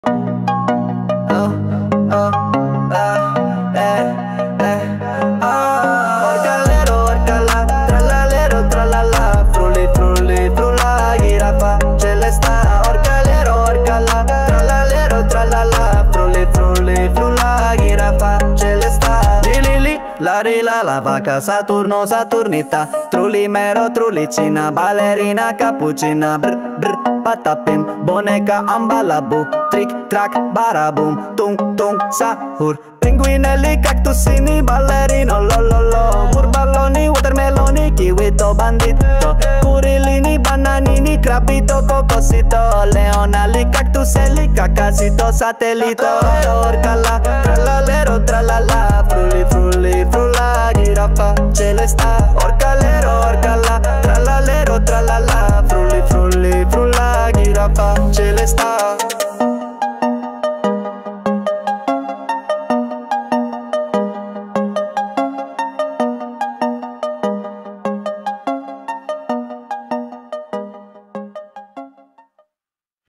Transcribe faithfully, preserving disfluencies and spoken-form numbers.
Oh, oh, ah, eh, eh, ah. Orcalero, orcala, tralalero, tralala, frulli, frulli, frulla, girafa, celesta. Orcalero, orcala, tralalero, tralala, frulli, frulli, frulla, girafa, celesta. Lili, la rila, la vaca, Saturno, Saturnita, trulli mero, trullicina, ballerina, cappuccina, brr, brr, patapim, boneca, ambalabu, trick, track, barabum, tung, tung, sahur. Pinguinelli, cactusini, ballerino, lololo, burballoni, watermeloni, kiwito, bandito, curillini, bananini, crabito, cocosito, leonali, cactuselli, cacasito, satellito. Orcala, tralalero, tralala, frulli, frulli, frulla, girafa, celesta. Orcalero, orcala, tralalero, tralala,